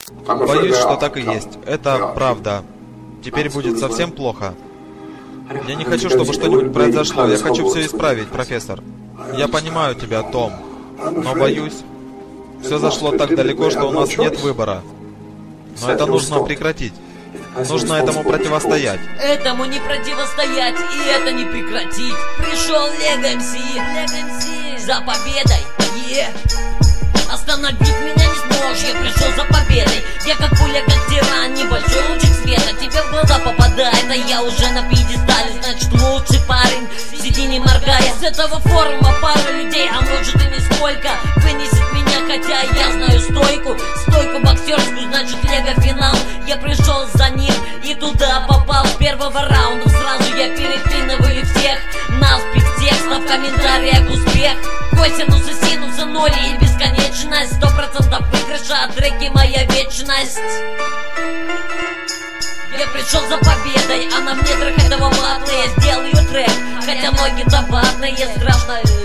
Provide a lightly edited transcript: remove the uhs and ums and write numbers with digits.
Боюсь, что так и есть. Это правда. Теперь будет совсем плохо. Я не хочу, чтобы что-нибудь произошло. Я хочу все исправить, профессор. Я понимаю тебя, Том. Но боюсь, все зашло так далеко, что у нас нет выбора. Но это нужно прекратить. Нужно этому противостоять. Этому не противостоять и это не прекратить. Пришел Лего МС за победой. Остановить меня не сможешь, я пришел за победой. Я как пуля, как тиран, небольшой лучик света тебе в глаза попадает, а я уже на пьедестале. Значит, лучший парень, сиди не моргая. С этого форума пара людей, а может и нисколько, вынесет меня, хотя я знаю стойку боксерскую, значит Лего финал. Я пришел за ним и туда попал с первого раунда. Сразу я переклинываю всех наспех текстов, в комментариях успех. Косинусы, синусы, ноли и бесконечность. 100% выигрыша, а треки моя вечность. Я пришел за победой, а на мне трек этого батла. Я сделаю трек, хотя ноги забавные, страшно